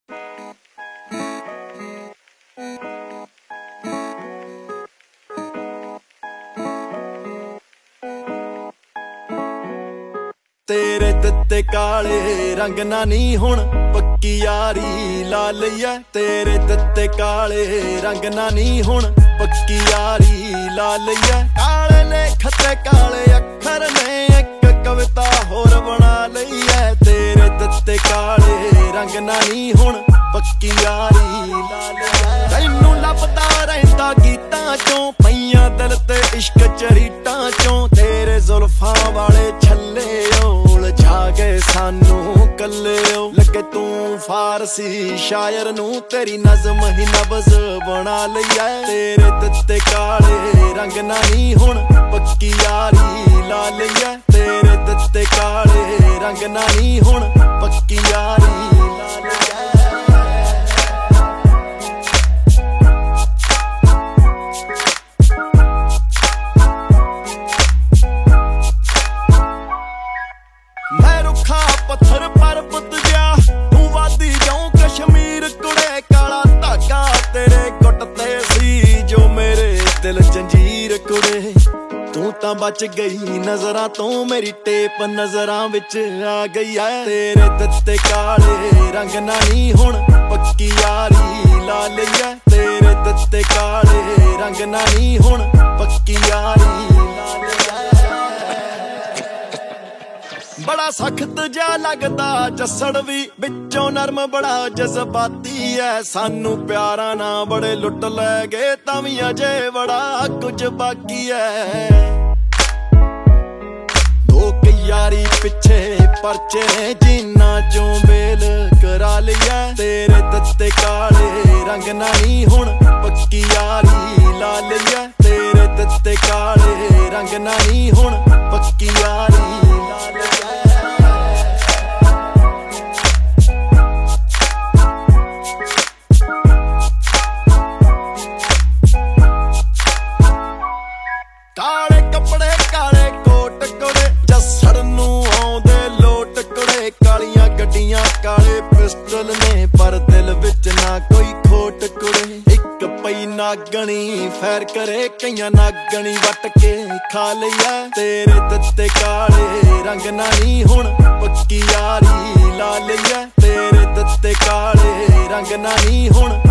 तेरे ਦਿੱਤੇ ਕਾਲੇ रंग ना नी हुण पक्की यारी ला लईए तेरे ਦਿੱਤੇ काले रंग ना नी हुण पक्की यारी ला लईए काले लेख ते काले अखर ने एक कविता होर बना लईए तेरे ਦਿੱਤੇ काले रंग ना नी हुण पक्की यारी ला लईए तैनू लभदा रहिंदा गीतां चों पईयां दिल ते इश्क चरीटां चों तेरे जुल्फां वाले छल्ले जागे सानू कल्ले लगे तू फारसी शायर नू तेरी नज़म ही नबज़ बना लिया तेरे ਦਿੱਤੇ काले रंग ना नी हुण पक्की यारी ला लईए तेरे ਦਿੱਤੇ काले रंग ना नी हुण पक्की यारी ला लईए पत्थर पर्वत जा तू वादी जाऊं कश्मीर कुड़े काला धागा तेरे गुट ते सी जो मेरे दिल जंजीर कुड़े तू तां बच गई नजरां तो मेरी टेप नजरां विच आ गई है तेरे ਦਿੱਤੇ काले रंग ना नी हुण पक्की यारी ला लईए तेरे ਦਿੱਤੇ काले रंग ना नी हुण पक्की यारी ला लईए बड़ा सख्त जा लगदा जसड़ भी बिचों नरम बड़ा जज्बाती है सानू प्यारा ना बड़े लुट लै गए तां वी अजे बड़ा कुछ बाकी है दो यारी पिछे परचे जिन्ना चों बेल करा लिया तेरे ਦਿੱਤੇ काले रंग ना नी हुण पक्की यारी ला लईए तेरे ਦਿੱਤੇ काले रंग ना नी हुण पक्की यारी ला लईए काले कपड़े काले कोट कुड़े जसड़ नू आउंदे लोट कुड़े कालियां गड्डियां काले पिस्टल ने पर दिल विच ना कोई खोट कुड़े एक पई नागणी फैर करे कईयां नागणी वट के खा लईए तेरे ਦਿੱਤੇ काले रंग ना नी हुण पक्की यारी ला लईए तेरे ਦਿੱਤੇ काले रंग ना नी हुण